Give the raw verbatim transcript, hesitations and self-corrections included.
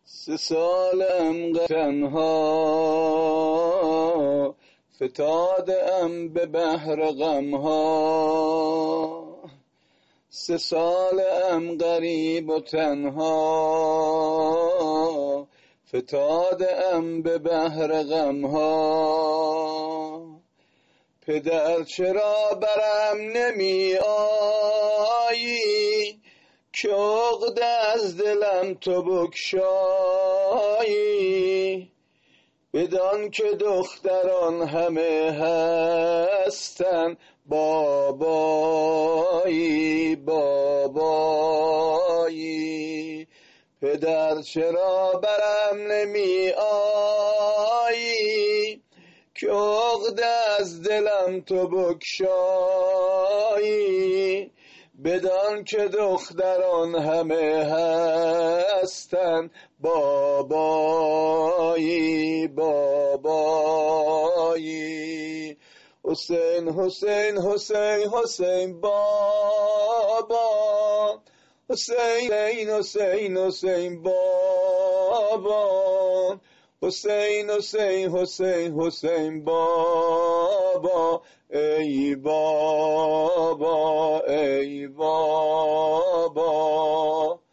سه سالم تنها فتادم به بحر غمها، سه سالم غریب و تنها فتادم به بحر غمها. پدر چرا برم نمی آیی که عقده از دلم تو بگشایی؟ بدان که دختران همه هستن بابایی بابایی. پدر چرا برم نمی آیی که عقده از دلم تو بگشایی؟ بدان که دختران همه هستن بابایی بابایی. حسین حسین حسین حسین بابا، حسین حسین حسین بابا، حسین حسین حسین حسین بابا، ای بابا ای بابا.